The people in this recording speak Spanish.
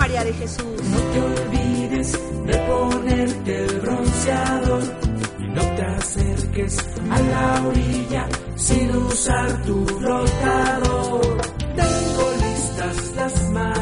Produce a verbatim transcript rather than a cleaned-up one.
María de Jesús. No te olvides de ponerte el bronceador y no te acerques a la orilla sin usar tu flotador. Tengo listas las manos